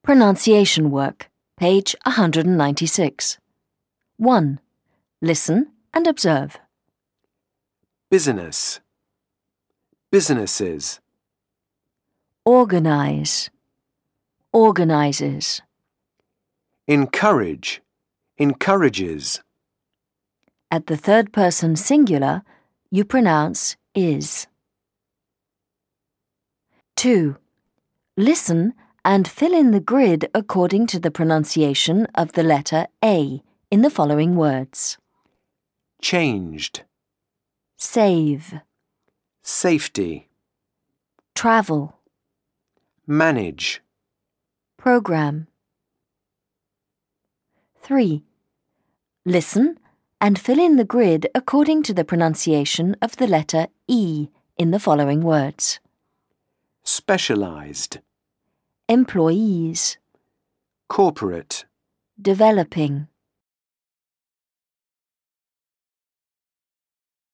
Pronunciation work, page 196. 1. Listen and observe. Business. Businesses. Organize. Organizes. Encourage. Encourages. At the third person singular, you pronounce is. 2. Listen and fill in the grid according to the pronunciation of the letter A in the following words. Changed. Save. Safety. Travel. Manage. Program. 3. Listen and fill in the grid according to the pronunciation of the letter E in the following words. Specialized. Employees. Corporate. Developing.